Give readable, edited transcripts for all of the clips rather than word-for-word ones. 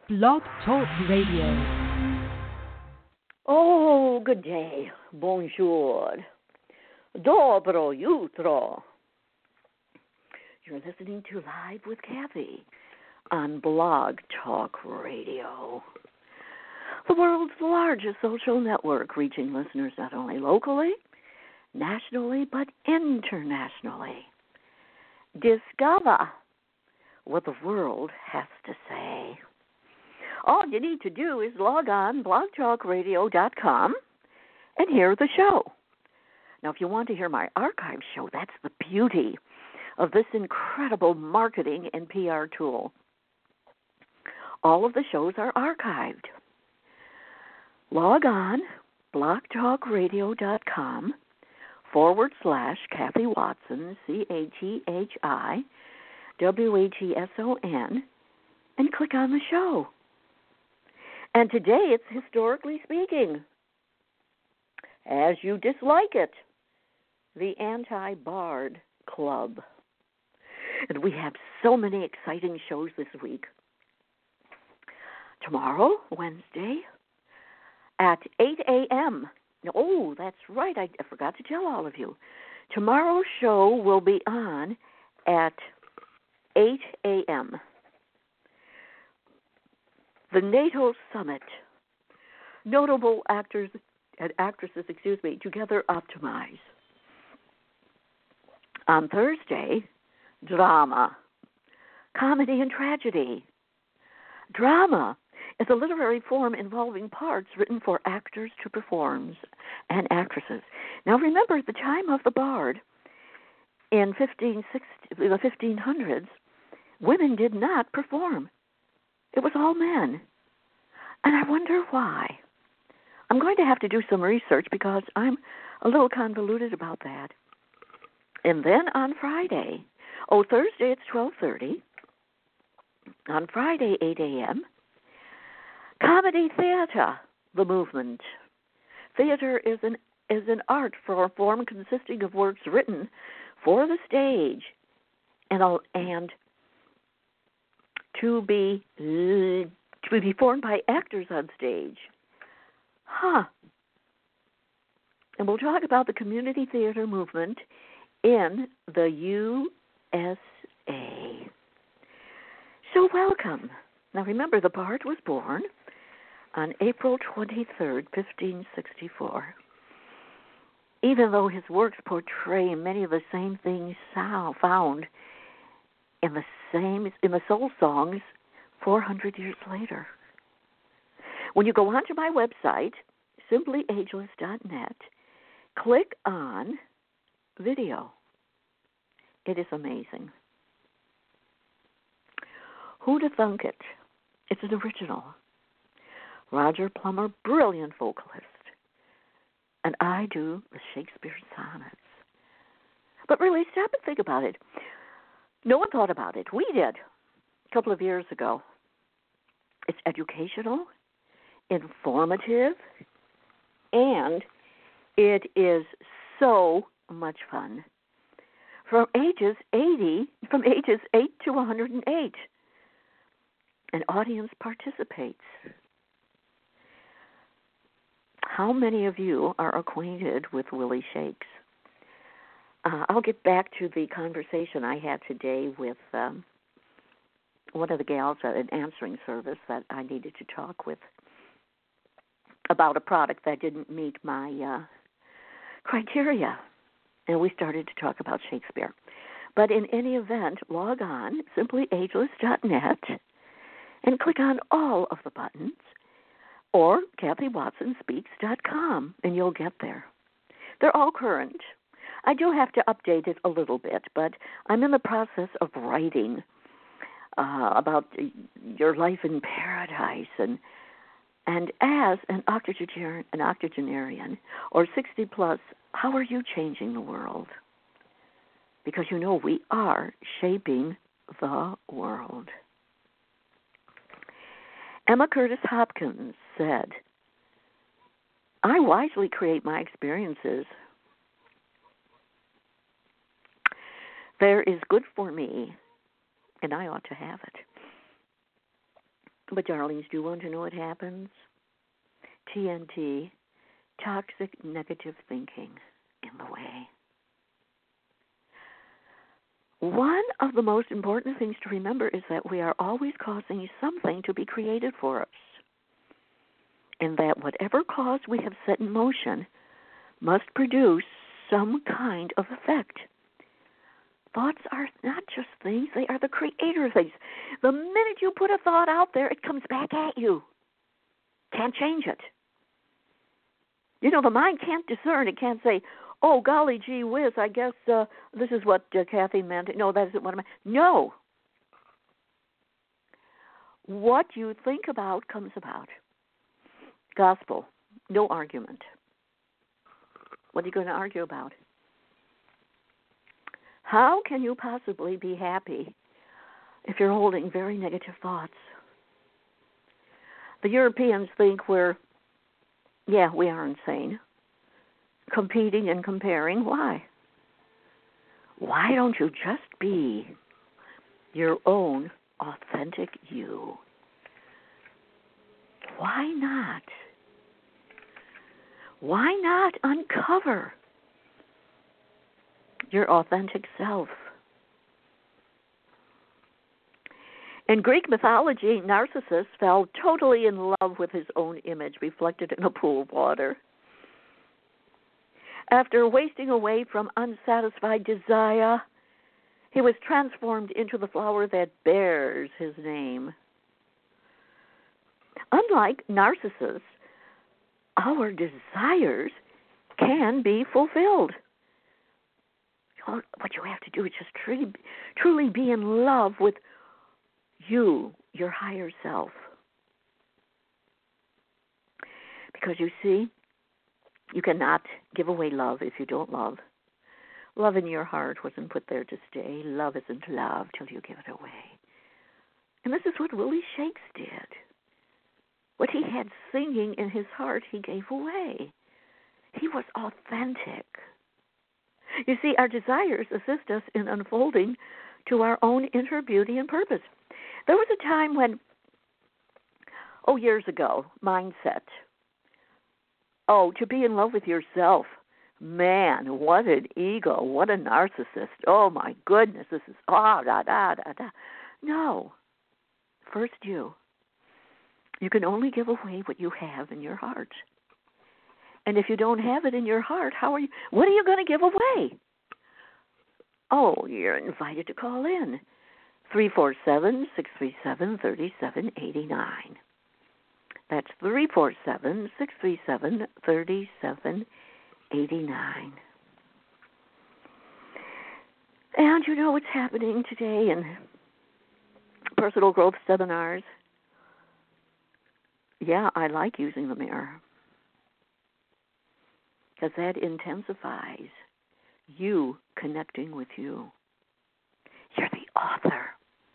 Blog Talk Radio. Oh, good day. Bonjour. Dobro jutro. You're listening to Live with Kathy on Blog Talk Radio, the world's largest social network, reaching listeners not only locally, nationally, but internationally. Discover what the world has to say. All you need to do is log on blogtalkradio.com and hear the show. Now, if you want to hear my archive show, that's the beauty of this incredible marketing and PR tool. All of the shows are archived. Log on blogtalkradio.com /Kathy Watson, CathyWatson, and click on the show. And today it's Historically Speaking, As You Dislike It, the Anti-Bard Club. And we have so many exciting shows this week. Tomorrow, Wednesday, at 8 a.m. Oh, that's right, I forgot to tell all of you. Tomorrow's show will be on at 8 a.m. The NATO Summit. Notable actors and actresses, together optimize. On Thursday, drama, comedy and tragedy. Drama is a literary form involving parts written for actors to perform and actresses. Now remember, at the time of the Bard, in the 1500s, women did not perform. It was all men. And I wonder why. I'm going to have to do some research because I'm a little convoluted about that. And then on Friday, Thursday it's 12:30. On Friday, 8 a.m., comedy theater, the movement. Theater is an art form consisting of works written for the stage and to be performed by actors on stage. And we'll talk about the community theater movement in the USA. So welcome. Now remember, the Bard was born on April 23rd, 1564. Even though his works portray many of the same things found in the soul songs 400 years later. When you go onto my website, simplyageless.net, click on video. It is amazing. Who'da Thunk It? It's an original. Roger Plummer, brilliant vocalist. And I do the Shakespeare sonnets. But really, stop and think about it. No one thought about it. We did a couple of years ago. It's educational, informative, and it is so much fun. From ages 8 to 108. An audience participates. How many of you are acquainted with Willie Shakes? I'll get back to the conversation I had today with one of the gals at an answering service that I needed to talk with about a product that didn't meet my criteria. And we started to talk about Shakespeare. But in any event, log on, simplyageless.net, and click on all of the buttons, or KathyWatsonSpeaks.com, and you'll get there. They're all current. I do have to update it a little bit, but I'm in the process of writing about your life in paradise, and as an octogenarian or 60 plus, how are you changing the world? Because we are shaping the world. Emma Curtis Hopkins said, I wisely create my experiences. There is good for me, and I ought to have it. But, darlings, do you want to know what happens? TNT, toxic negative thinking, in the way. One of the most important things to remember is that we are always causing something to be created for us, and that whatever cause we have set in motion must produce some kind of effect. Thoughts are not just things, they are the creator of things. The minute you put a thought out there, it comes back at you. Can't change it. You know, the mind can't discern. It can't say, oh, golly gee whiz, I guess this is what Kathy meant. No, that isn't what I meant. No. What you think about comes about. Gospel, no argument. What are you going to argue about? How can you possibly be happy if you're holding very negative thoughts? The Europeans think we are insane. Competing and comparing. Why? Why don't you just be your own authentic you? Why not? Why not uncover your authentic self? In Greek mythology, Narcissus fell totally in love with his own image reflected in a pool of water. After wasting away from unsatisfied desire, he was transformed into the flower that bears his name. Unlike Narcissus, our desires can be fulfilled. What you have to do is just truly be in love with you, your higher self. Because you see, you cannot give away love if you don't love. Love in your heart wasn't put there to stay. Love isn't love till you give it away. And this is what Willie Shakes did. What he had singing in his heart, he gave away. He was authentic. You see, our desires assist us in unfolding to our own inner beauty and purpose. There was a time when, years ago, mindset. To be in love with yourself. Man, what an ego, what a narcissist. Oh, my goodness, this is, No. First you. You can only give away what you have in your heart. And if you don't have it in your heart, what are you going to give away? You're invited to call in. 347-637-3789. That's 347-637-3789. And you know what's happening today in personal growth seminars? Yeah, I like using the mirror. Because that intensifies you connecting with you. You're the author.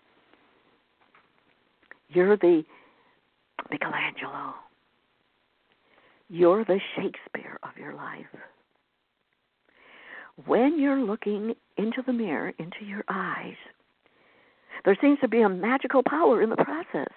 You're the Michelangelo. You're the Shakespeare of your life. When you're looking into the mirror, into your eyes, there seems to be a magical power in the process.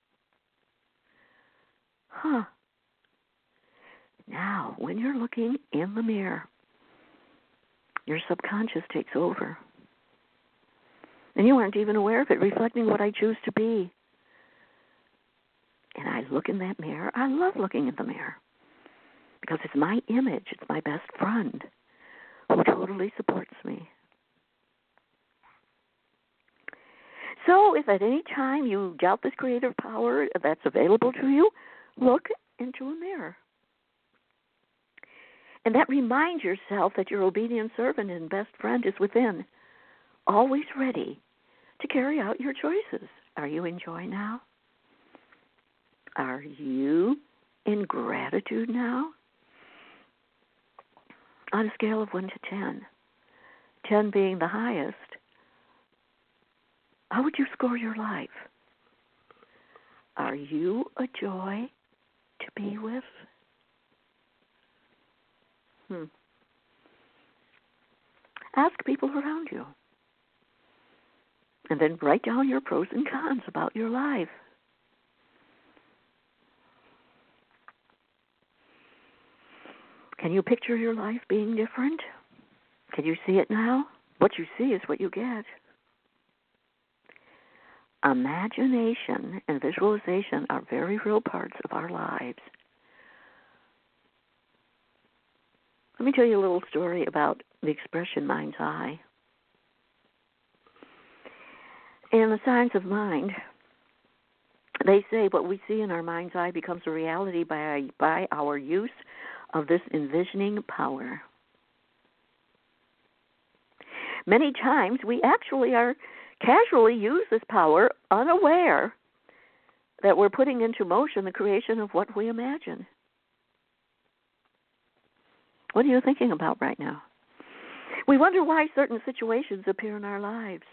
Now, when you're looking in the mirror, your subconscious takes over. And you aren't even aware of it, reflecting what I choose to be. And I look in that mirror. I love looking in the mirror because it's my image. It's my best friend who totally supports me. So if at any time you doubt this creative power that's available to you, look into a mirror. And that reminds yourself that your obedient servant and best friend is within, always ready to carry out your choices. Are you in joy now? Are you in gratitude now? On a scale of 1 to 10, 10 being the highest, how would you score your life? Are you a joy to be with? Ask people around you. And then write down your pros and cons about your life. Can you picture your life being different? Can you see it now? What you see is what you get. Imagination and visualization are very real parts of our lives. Let me tell you a little story about the expression mind's eye. In the science of mind, they say what we see in our mind's eye becomes a reality by our use of this envisioning power. Many times we actually are casually use this power unaware that we're putting into motion the creation of what we imagine. What are you thinking about right now? We wonder why certain situations appear in our lives.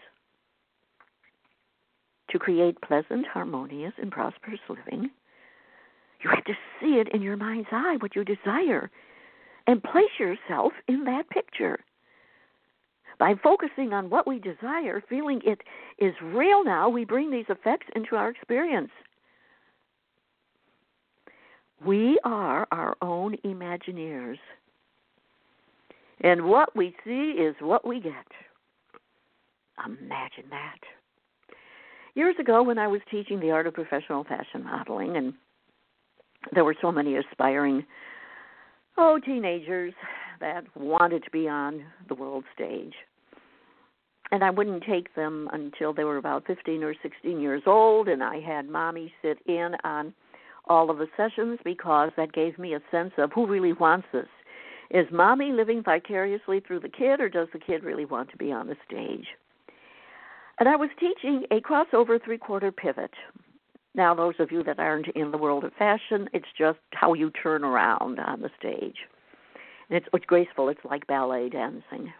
To create pleasant, harmonious, and prosperous living, you have to see it in your mind's eye, what you desire, and place yourself in that picture. By focusing on what we desire, feeling it is real now, we bring these effects into our experience. We are our own Imagineers. And what we see is what we get. Imagine that. Years ago, when I was teaching the art of professional fashion modeling, and there were so many aspiring, teenagers that wanted to be on the world stage. And I wouldn't take them until they were about 15 or 16 years old, and I had mommy sit in on all of the sessions because that gave me a sense of who really wants this. Is mommy living vicariously through the kid, or does the kid really want to be on the stage? And I was teaching a crossover three-quarter pivot. Now, those of you that aren't in the world of fashion, it's just how you turn around on the stage. And it's graceful. It's like ballet dancing.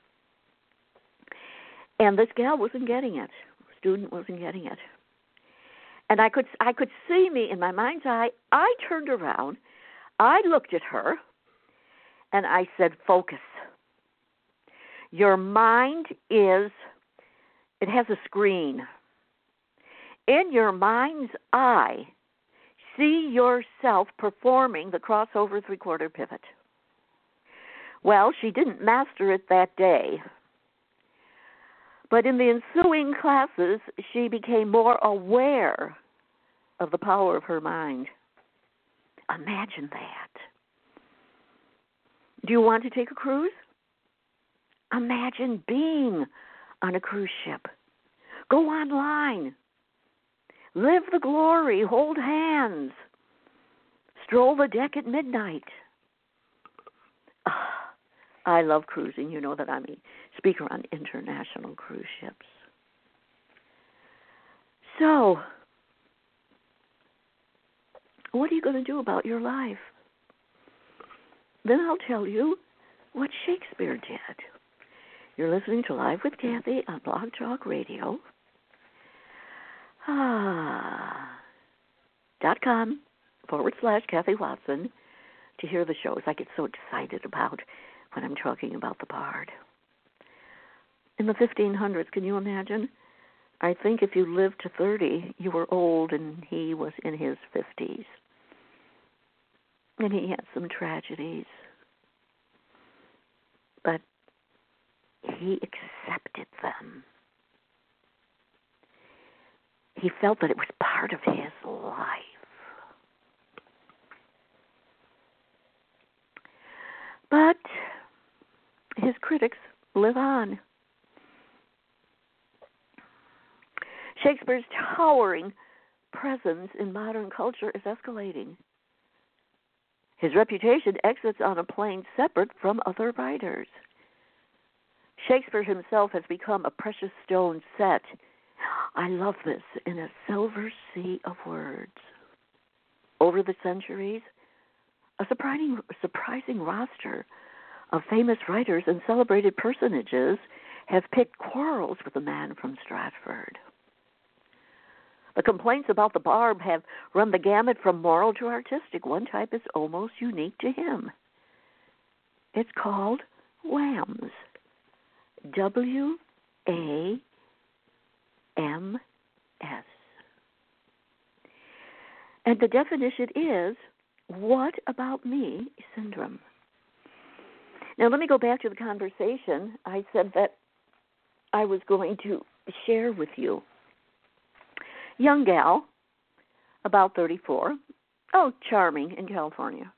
And this gal wasn't getting it. Student wasn't getting it. And I could see me in my mind's eye. I turned around. I looked at her, and I said, focus. Your mind is... It has a screen. In your mind's eye, see yourself performing the crossover three-quarter pivot. Well, she didn't master it that day. But in the ensuing classes, she became more aware of the power of her mind. Imagine that. Do you want to take a cruise? Imagine being on a cruise ship. Go online. Live the glory. Hold hands. Stroll the deck at midnight. I love cruising. You know that I'm a speaker on international cruise ships. So, what are you going to do about your life? Then I'll tell you what Shakespeare did. You're listening to Live with Kathy on Blog Talk Radio. .com/Kathy Watson to hear the shows I get so excited about when I'm talking about the Bard. In the 1500s, can you imagine? I think if you lived to 30, you were old and he was in his 50s. And he had some tragedies. But he accepted them. He felt that it was part of his life. But his critics live on. Shakespeare's towering presence in modern culture is escalating. His reputation exits on a plane separate from other writers. Shakespeare himself has become a precious stone set, I love this, in a silver sea of words. Over the centuries, a surprising roster of famous writers and celebrated personages have picked quarrels with the man from Stratford. The complaints about the Bard have run the gamut from moral to artistic. One type is almost unique to him. It's called WAMS. WAMS. And the definition is, what about me syndrome. Now, let me go back to the conversation. I said that I was going to share with you. Young gal, about 34. Oh, charming, in California.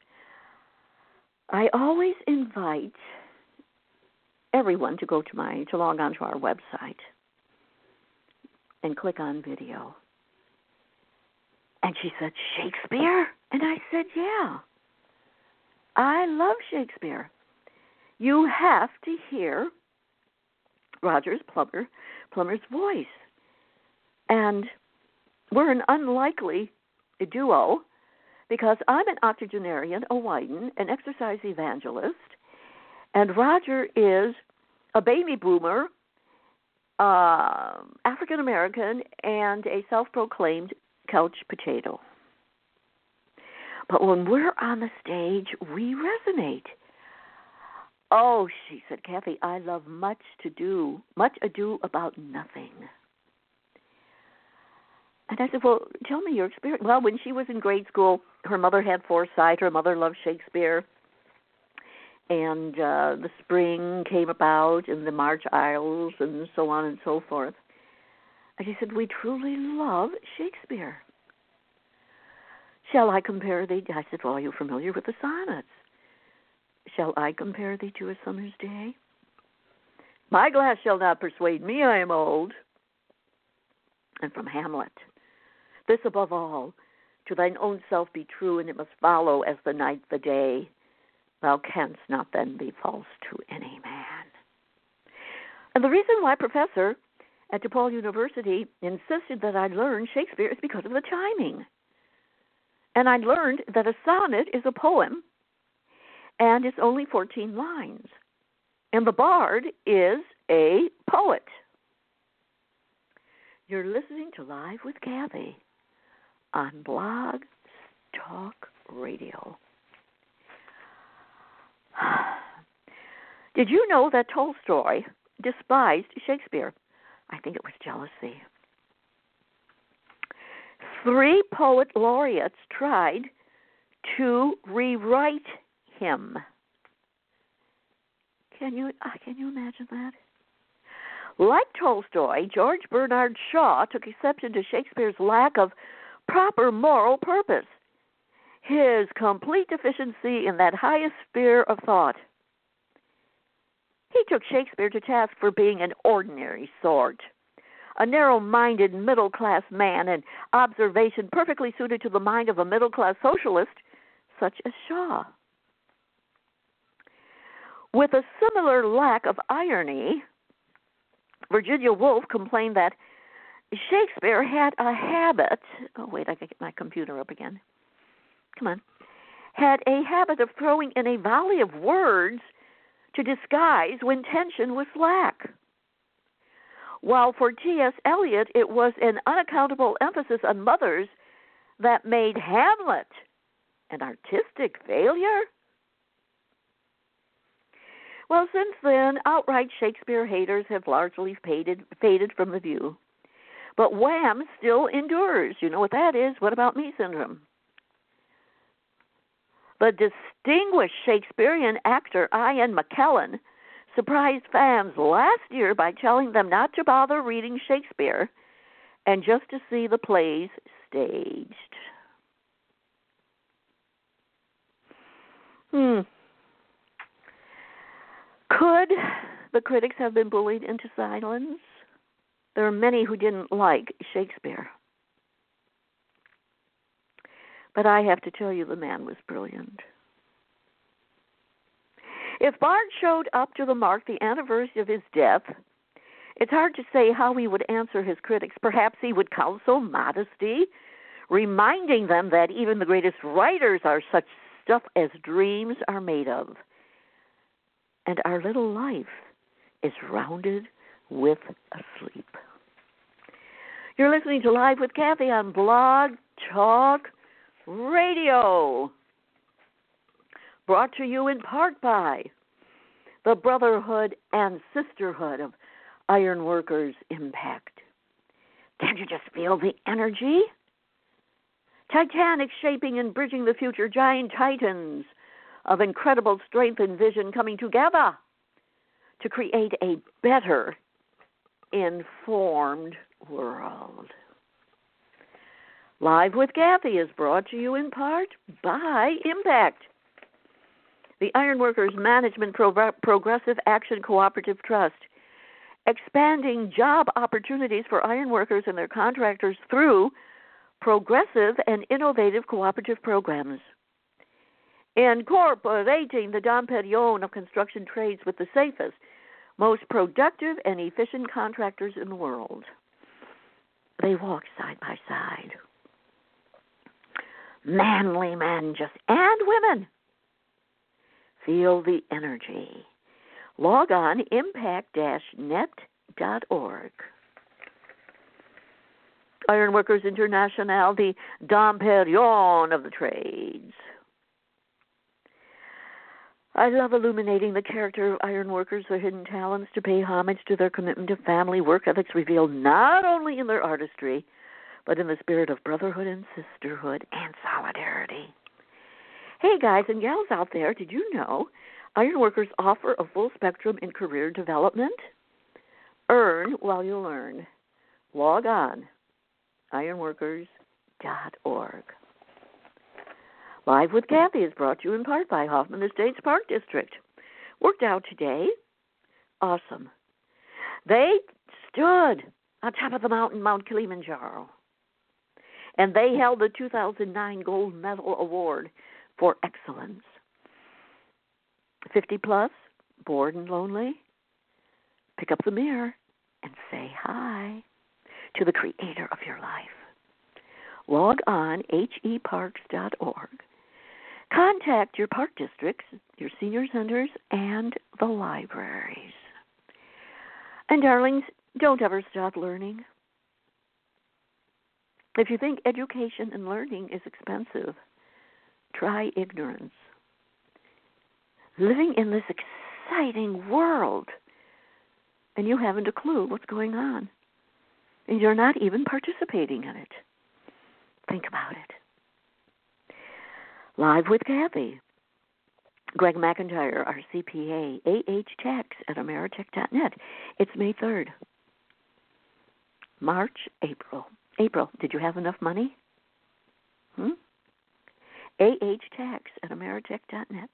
I always invite everyone to log on to our website and click on video. And she said, Shakespeare? And I said, yeah. I love Shakespeare. You have to hear Rogers Plummer's voice. And we're an unlikely duo because I'm an octogenarian, a Wyden, an exercise evangelist, and Roger is a baby boomer, African American, and a self-proclaimed couch potato. But when we're on the stage, we resonate. Oh, she said, Kathy, I love much ado about nothing. And I said, well, tell me your experience. Well, when she was in grade school, her mother had foresight. Her mother loved Shakespeare. And the spring came about and the March Isles and so on and so forth. And she said, we truly love Shakespeare. Shall I compare thee? I said, well, are you familiar with the sonnets? Shall I compare thee to a summer's day? My glass shall not persuade me I am old. And from Hamlet, this above all, to thine own self be true, and it must follow as the night the day. Thou canst not then be false to any man. And the reason why Professor at DePaul University insisted that I learn Shakespeare is because of the chiming. And I learned that a sonnet is a poem, and it's only 14 lines. And the bard is a poet. You're listening to Live with Kathy on Blog Talk Radio. Did you know that Tolstoy despised Shakespeare? I think it was jealousy. 3 poet laureates tried to rewrite him. Can you imagine that? Like Tolstoy, George Bernard Shaw took exception to Shakespeare's lack of proper moral purpose, his complete deficiency in that highest sphere of thought. He took Shakespeare to task for being an ordinary sort, a narrow-minded middle-class man, an observation perfectly suited to the mind of a middle-class socialist such as Shaw. With a similar lack of irony, Virginia Woolf complained that Shakespeare had a habit, I gotta get my computer up again. Come on. Had a habit of throwing in a volley of words to disguise when tension was slack. While for T.S. Eliot, it was an unaccountable emphasis on mothers that made Hamlet an artistic failure. Well, since then, outright Shakespeare haters have largely faded from the view. But Wham still endures. You know what that is? What about me syndrome? The distinguished Shakespearean actor Ian McKellen surprised fans last year by telling them not to bother reading Shakespeare and just to see the plays staged. Could the critics have been bullied into silence? There are many who didn't like Shakespeare. But I have to tell you, the man was brilliant. If Bard showed up to the mark the anniversary of his death, it's hard to say how he would answer his critics. Perhaps he would counsel modesty, reminding them that even the greatest writers are such stuff as dreams are made of. And our little life is rounded with a sleep. You're listening to Live with Kathy on Blog Talk Radio, brought to you in part by the Brotherhood and Sisterhood of Iron Workers Impact. Can't you just feel the energy? Titanic shaping and bridging the future, giant titans of incredible strength and vision coming together to create a better informed world. Live with Kathy is brought to you in part by Impact, the Ironworkers Management Progressive Action Cooperative Trust, expanding job opportunities for ironworkers and their contractors through progressive and innovative cooperative programs. Incorporating the Dom Perignon of construction trades with the safest, most productive, and efficient contractors in the world. They walk side by side. Manly men and women. Feel the energy. Log on impact-net.org. Ironworkers International, the Dom Perignon of the trades. I love illuminating the character of ironworkers, their hidden talents, to pay homage to their commitment to family work ethics revealed not only in their artistry, but in the spirit of brotherhood and sisterhood and solidarity. Hey, guys and gals out there, did you know ironworkers offer a full spectrum in career development? Earn while you learn. Log on, ironworkers.org. Live with Kathy is brought to you in part by Hoffman Estates Park District. Worked out today. Awesome. They stood on top of the mountain, Mount Kilimanjaro, and they held the 2009 Gold Medal Award for Excellence. 50 plus, bored and lonely? Pick up the mirror and say hi to the creator of your life. Log on heparks.org. Contact your park districts, your senior centers, and the libraries. And darlings, don't ever stop learning. If you think education and learning is expensive, try ignorance. Living in this exciting world, and you haven't a clue what's going on, and you're not even participating in it. Think about it. Live with Kathy. Greg McIntyre, our CPA, AHTax@Ameritech.net. It's May 3rd. March, April. April, did you have enough money? AHTax@Ameritech.net.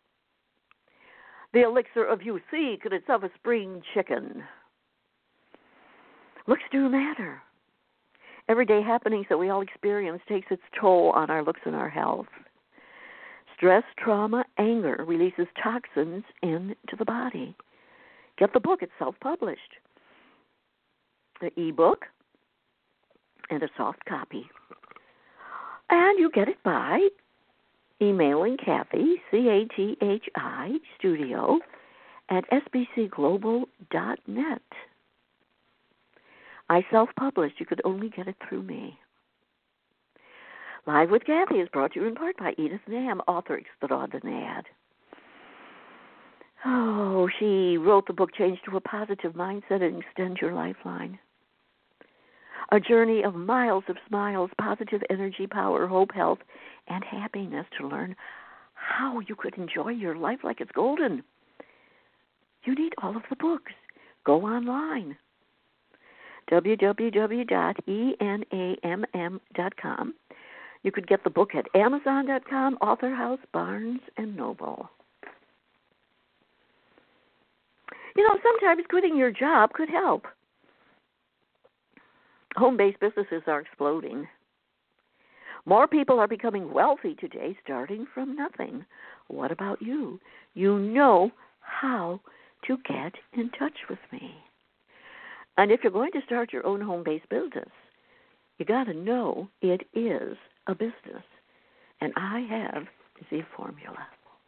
The elixir of youth, secrets of a spring chicken. Looks do matter. Everyday happenings that we all experience takes its toll on our looks and our health. Stress, trauma, anger releases toxins into the body. Get the book. It's self-published. The e-book and a soft copy. And you get it by emailing Kathy, CATHI, studio, at sbcglobal.net. I self-published. You could only get it through me. Live with Kathy is brought to you in part by Edith Nam, author extraordinaire. Oh, she wrote the book Change to a Positive Mindset and Extend Your Lifeline. A journey of miles of smiles, positive energy, power, hope, health, and happiness to learn how you could enjoy your life like it's golden. You need all of the books. Go online. www.enamm.com. You could get the book at Amazon.com, Author House, Barnes & Noble. You know, sometimes quitting your job could help. Home-based businesses are exploding. More people are becoming wealthy today, starting from nothing. What about you? You know how to get in touch with me. And if you're going to start your own home-based business, you got to know it is a business. And I have the formula.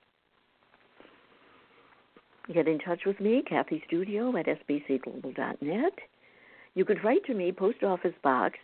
Get in touch with me, Kathy Studio at sbcglobal.net. You could write to me, Post Office Box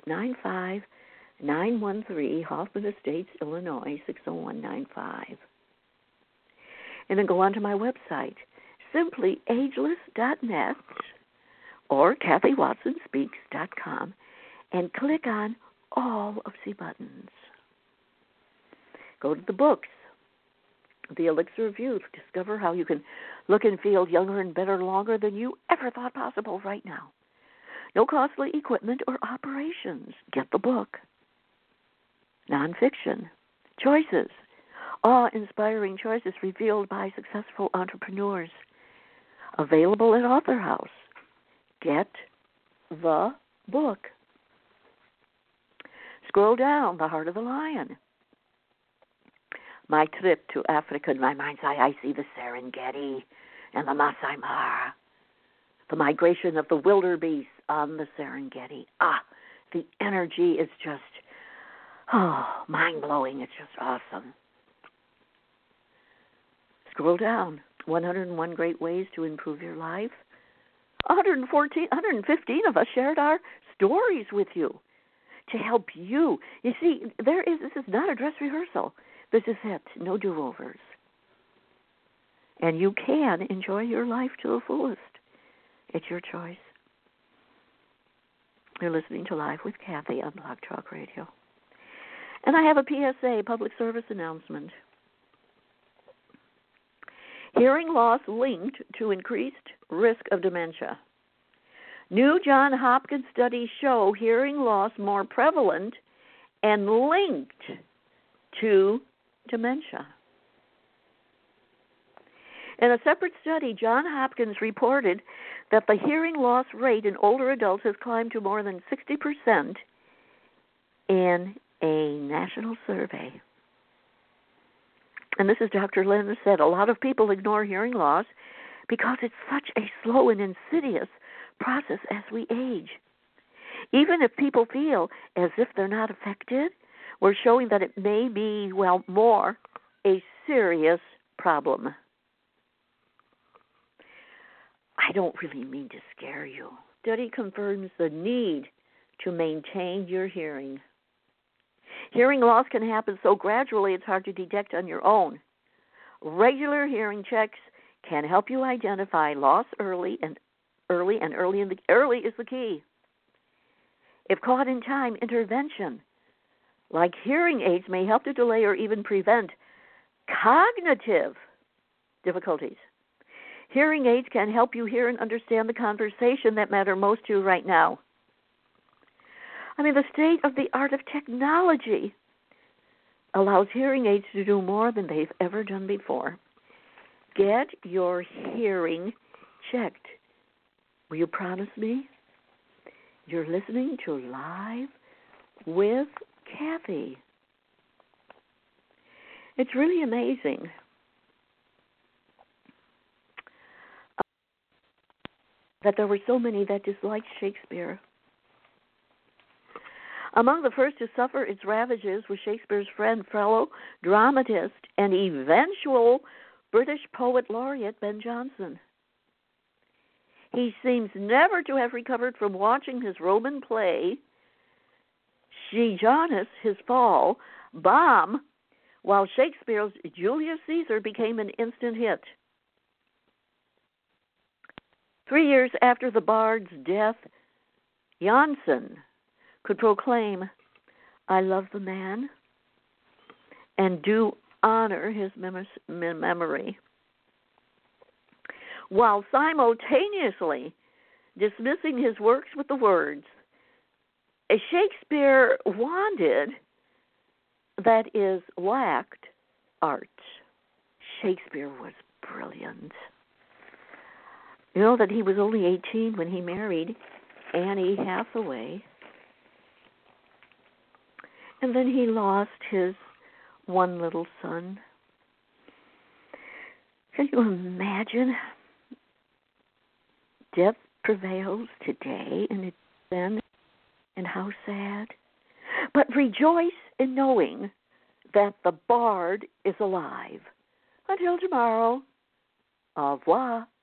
95913, Hoffman Estates, Illinois 60195. And then go on to my website, simplyageless.net or KathyWatsonSpeaks.com, and click on all of the buttons. Go to the books. The Elixir of Youth. Discover how you can look and feel younger and better longer than you ever thought possible right now. No costly equipment or operations. Get the book. Nonfiction. Choices. Awe-inspiring choices revealed by successful entrepreneurs. Available at Author House. Get the book. Scroll down. The Heart of the Lion. My trip to Africa. In my mind's eye, I see the Serengeti and the Masai Mara. The migration of the wildebeest on the Serengeti. The energy is just, mind-blowing. It's just awesome. Scroll down. 101 Great Ways to Improve Your Life. 115 of us shared our stories with you to help you. You see, this is not a dress rehearsal. This is it. No do-overs. And you can enjoy your life to the fullest. It's your choice. You're listening to Live with Kathy on Blog Talk Radio. And I have a PSA, public service announcement. Hearing loss linked to increased risk of dementia. New Johns Hopkins studies show hearing loss more prevalent and linked to dementia. In a separate study, Johns Hopkins reported that the hearing loss rate in older adults has climbed to more than 60% in a national survey. And this is Dr. Lynn said, a lot of people ignore hearing loss because it's such a slow and insidious process as we age. Even if people feel as if they're not affected, we're showing that it may be, more a serious problem. I don't really mean to scare you. Study confirms the need to maintain your hearing. Hearing loss can happen so gradually it's hard to detect on your own. Regular hearing checks can help you identify loss early is the key. If caught in time, intervention like hearing aids may help to delay or even prevent cognitive difficulties. Hearing aids can help you hear and understand the conversation that matter most to you right now. The state of the art of technology allows hearing aids to do more than they've ever done before. Get your hearing checked. Will you promise me? You're listening to Live with Kathy. It's really amazing. That there were so many that disliked Shakespeare. Among the first to suffer its ravages was Shakespeare's friend, fellow dramatist, and eventual British poet laureate Ben Jonson. He seems never to have recovered from watching his Roman play, Sejanus, His Fall, bomb, while Shakespeare's Julius Caesar became an instant hit. 3 years after the bard's death, Jonson could proclaim, I love the man, and do honor his memory, while simultaneously dismissing his works with the words, Shakespeare wanted, that is, lacked art. Shakespeare was brilliant. You know that he was only 18 when he married Annie Hathaway. And then he lost his one little son. Can you imagine? Death prevails today and then, and how sad. But rejoice in knowing that the bard is alive. Until tomorrow, au revoir.